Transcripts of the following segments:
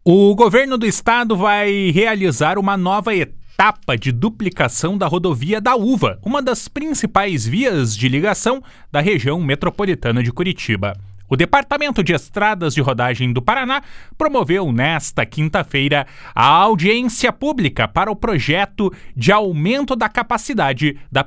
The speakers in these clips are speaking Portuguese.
O governo do estado vai realizar uma nova etapa de duplicação da rodovia da Uva, uma das principais vias de ligação da região metropolitana de Curitiba. O Departamento de Estradas de Rodagem do Paraná promoveu nesta quinta-feira a audiência pública para o projeto de aumento da capacidade da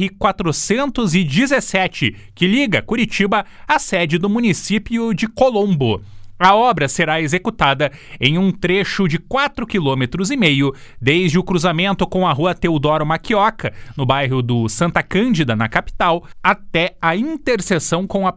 PR-417, que liga Curitiba à sede do município de Colombo. A obra será executada em um trecho de 4,5 km, desde o cruzamento com a rua Teodoro Maquioca, no bairro do Santa Cândida, na capital, até a interseção com a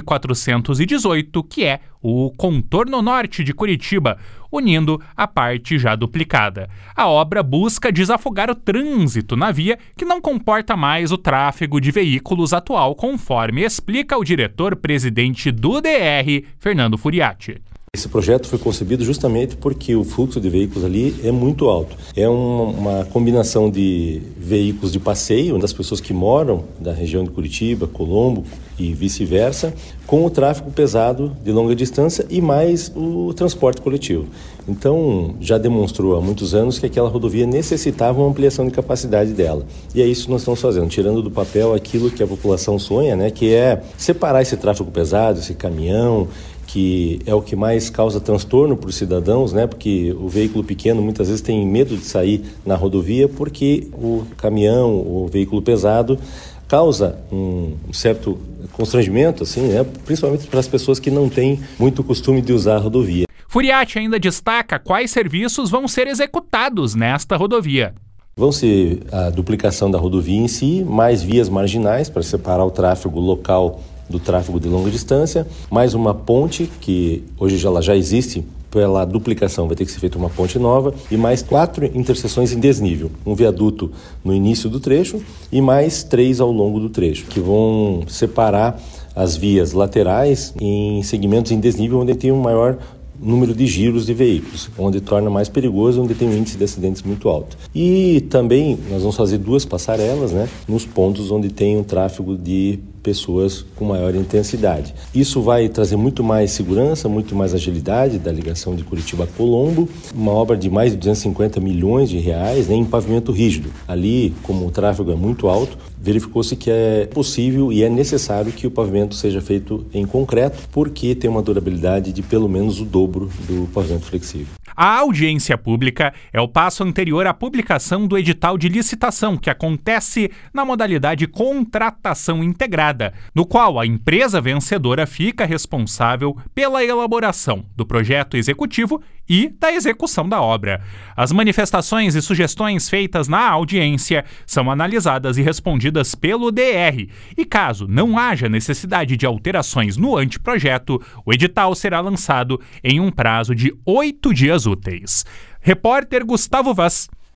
PR-418, que é o contorno norte de Curitiba, unindo a parte já duplicada. A obra busca desafogar o trânsito na via, que não comporta mais o tráfego de veículos atual, conforme explica o diretor-presidente do DR, Fernando Furiati. Esse projeto foi concebido justamente porque o fluxo de veículos ali é muito alto. É uma combinação de veículos de passeio, das pessoas que moram da região de Curitiba, Colombo e vice-versa, com o tráfego pesado de longa distância e mais o transporte coletivo. Então, já demonstrou há muitos anos que aquela rodovia necessitava uma ampliação de capacidade dela. E é isso que nós estamos fazendo, tirando do papel aquilo que a população sonha, né, que é separar esse tráfego pesado, esse caminhão, que é o que mais causa transtorno para os cidadãos, né? Porque o veículo pequeno muitas vezes tem medo de sair na rodovia porque o caminhão, o veículo pesado, causa um certo constrangimento, assim, né? Principalmente para as pessoas que não têm muito costume de usar a rodovia. Furiati ainda destaca quais serviços vão ser executados nesta rodovia. Vão ser a duplicação da rodovia em si, mais vias marginais para separar o tráfego local do tráfego de longa distância, mais uma ponte, que hoje ela já existe, pela duplicação vai ter que ser feita uma ponte nova, e mais 4 interseções em desnível, um viaduto no início do trecho e mais 3 ao longo do trecho, que vão separar as vias laterais em segmentos em desnível onde tem um maior número de giros de veículos, onde torna mais perigoso, onde tem um índice de acidentes muito alto. E também nós vamos fazer 2 passarelas, né, nos pontos onde tem um tráfego de pessoas com maior intensidade. Isso vai trazer muito mais segurança, muito mais agilidade da ligação de Curitiba a Colombo, uma obra de mais de 250 milhões de reais, né, em pavimento rígido. Ali, como o tráfego é muito alto, verificou-se que é possível e é necessário que o pavimento seja feito em concreto, porque tem uma durabilidade de pelo menos o dobro do pavimento flexível. A audiência pública é o passo anterior à publicação do edital de licitação, que acontece na modalidade contratação integrada, no qual a empresa vencedora fica responsável pela elaboração do projeto executivo e da execução da obra. As manifestações e sugestões feitas na audiência são analisadas e respondidas pelo DR, e caso não haja necessidade de alterações no anteprojeto, o edital será lançado em um prazo de 8 dias úteis. Repórter Gustavo Vaz.